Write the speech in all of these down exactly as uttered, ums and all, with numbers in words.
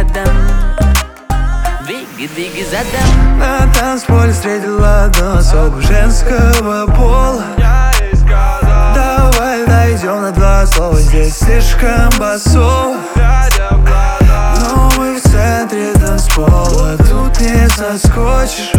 задом, двигай, двигай задом. На танцполе встретил одну особу женского пола. Давай дойдем на два слова, здесь слишком басово. Но мы в центре танцпола, тут не соскочишь.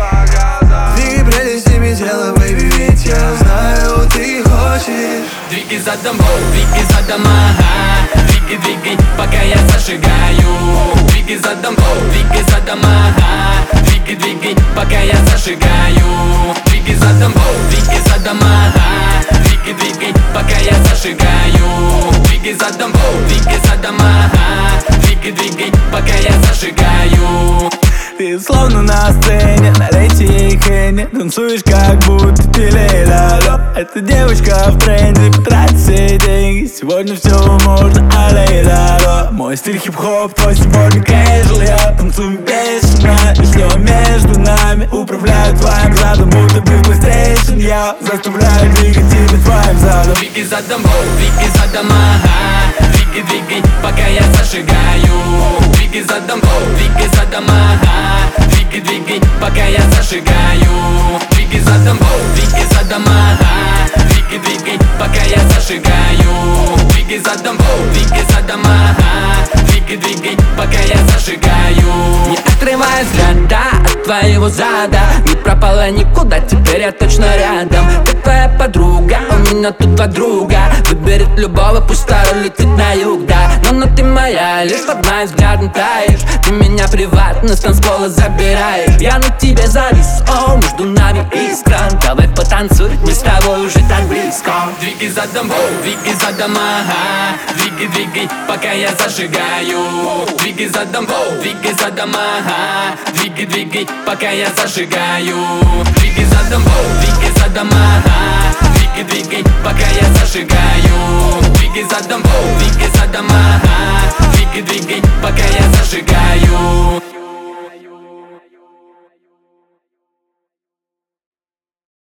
Двигай прелестями тела, бэйби, ведь я знаю, ты хочешь. Двигай задом, двигай задом, ага. Двигай, двигай, пока я зажигаю. Двигай задом, двигай задом, ага. Двигай, двигай, пока я зажигаю. Двигай задом, двигай задом, ага. Двигай, двигай, пока я зажигаю. Двигай задом, двигай задом, ага. Двигай, двигай, пока я зажигаю. Ты словно на сцене, на рейте и Хенни. Танцуешь как будто ты Лейла. Эта девочка в тренде, потратит все деньги. Сегодня все можно, а Лейла. Мой стиль хип-хоп, твой сегодня кэжуал. Я танцую бешено, и все между нами. Управляю твоим задом, будто бы быстрее, чем я. Заставляю двигать тебя твоим задом. Двигай задом, двигай задом, ага. Двигай, двигай, пока я зажигаю. Двигай задом, двигай задом, ага. Двигай, двигай, пока я зажигаю. Двигай задом, двигай задом, ага. Двигай, двигай, пока я зажигаю. Двигай задом, двигай задом, ага. Двигай, двигай, пока я зажигаю. Не отрывая взгляда от твоего зада, не пропала никуда, теперь я точно рядом. Ты твоя подруга, у меня тут подруга. Выберет любого, пусть старый летит на юг, да. Но, но ты моя, лишь под моим взглядом таешь. Ты меня приватно с танцпола забираешь. Я на тебе завис, о, между нами искра. Давай потанцуй, мы с тобой уже так близко. Двигай задом, двигай задом, ага. Двигай, двигай, пока я зажигаю. Двигай задом, двигай задом, ага. Двигай, двигай, пока я зажигаю. Двигай задом, двигай задом, ага. Двигай, двигай, пока я зажигаю. Двигай задом, двигай задом, ага. Двигай, двигай, пока я зажигаю.